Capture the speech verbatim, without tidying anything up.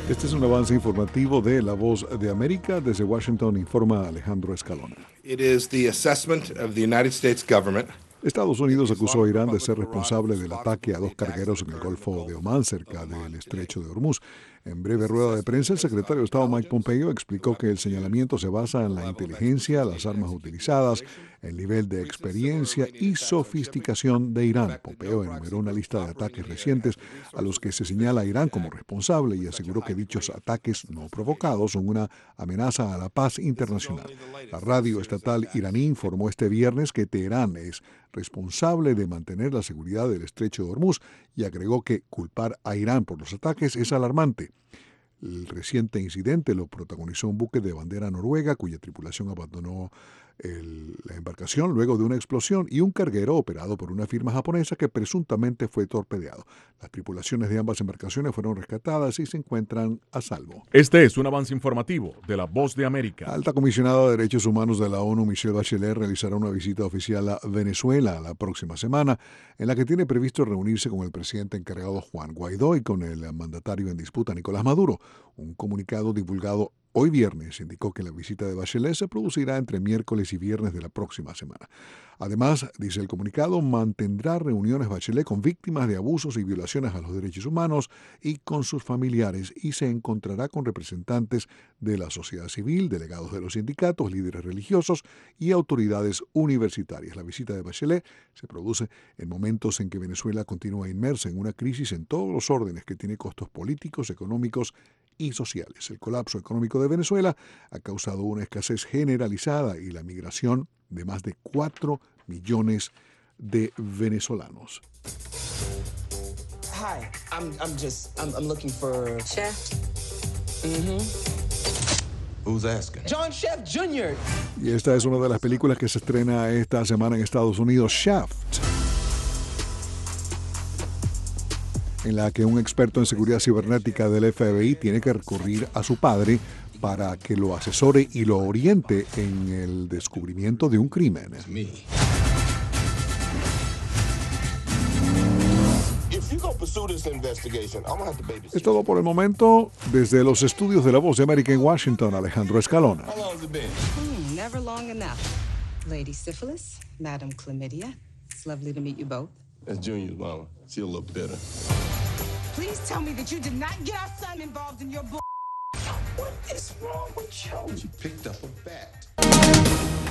Este es un avance informativo de La Voz de América. Desde Washington informa Alejandro Escalona. It is the assessment of the United States government. Estados Unidos acusó a Irán de ser responsable del ataque a dos cargueros en el Golfo de Omán, cerca del Estrecho de Hormuz. En breve rueda de prensa, el secretario de Estado Mike Pompeo explicó que el señalamiento se basa en la inteligencia, las armas utilizadas, el nivel de experiencia y sofisticación de Irán. Pompeo enumeró una lista de ataques recientes a los que se señala a Irán como responsable y aseguró que dichos ataques no provocados son una amenaza a la paz internacional. La radio estatal iraní informó este viernes que Teherán es responsable de mantener la seguridad del Estrecho de Hormuz y agregó que culpar a Irán por los ataques es alarmante. El reciente incidente lo protagonizó un buque de bandera noruega cuya tripulación abandonó el, la embarcación luego de una explosión y un carguero operado por una firma japonesa que presuntamente fue torpedeado. Las tripulaciones de ambas embarcaciones fueron rescatadas y se encuentran a salvo. Este es un avance informativo de La Voz de América. La alta comisionada de Derechos Humanos de la ONU, Michelle Bachelet, realizará una visita oficial a Venezuela la próxima semana, en la que tiene previsto reunirse con el presidente encargado Juan Guaidó y con el mandatario en disputa Nicolás Maduro. Un comunicado divulgado hoy viernes indicó que la visita de Bachelet se producirá entre miércoles y viernes de la próxima semana. Además, dice el comunicado, mantendrá reuniones Bachelet con víctimas de abusos y violaciones a los derechos humanos y con sus familiares y se encontrará con representantes de la sociedad civil, delegados de los sindicatos, líderes religiosos y autoridades universitarias. La visita de Bachelet se produce en momentos en que Venezuela continúa inmersa en una crisis en todos los órdenes que tiene costos políticos, económicos y sociales. El colapso económico de Venezuela ha causado una escasez generalizada y la migración de más de cuatro millones de venezolanos. Hi, I'm I'm just I'm, I'm looking for Chef. Mm-hmm. Who's asking? John Chef junior Y esta es una de las películas que se estrena esta semana en Estados Unidos, Shaft, en la que un experto en seguridad cibernética del F B I tiene que recurrir a su padre para que lo asesore y lo oriente en el descubrimiento de un crimen. Me. Es todo por el momento. Desde los estudios de La Voz de América en Washington, Alejandro Escalona. How long's it been? Hmm, never long enough. Lady Syphilis, Madam Chlamydia. It's lovely to meet you both. That's Junior's mama. She a little bitter. Please tell me that you did not get our son involved in your bull. What is wrong with you? She picked up a bat.